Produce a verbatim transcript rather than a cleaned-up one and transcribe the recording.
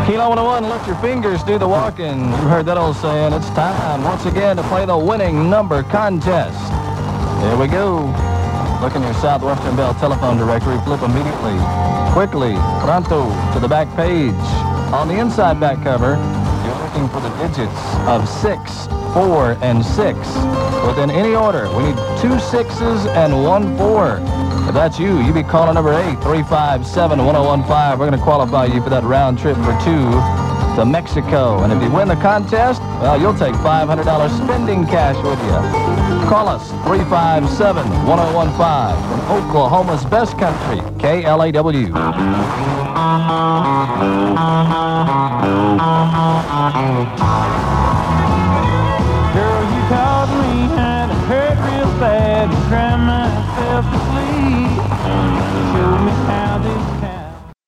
Kilo one oh one, let your fingers do the walking. You've heard that old saying. It's time once again to play the winning number contest. Here we go. Look in your Southwestern Bell telephone directory. Flip immediately, quickly, pronto, to the back page. On the inside back cover, you're looking for the digits of six, four, and six. Within any order, we need two sixes and one four. If that's you, you be calling number eight, three five seven, one oh one five. We're going to qualify you for that round trip for two to Mexico. And if you win the contest, well, you'll take five hundred dollars spending cash with you. Call us, three five seven, one oh one five, from Oklahoma's best country, K L A W. Girl, you called me and it hurt real bad and cried myself to sleep.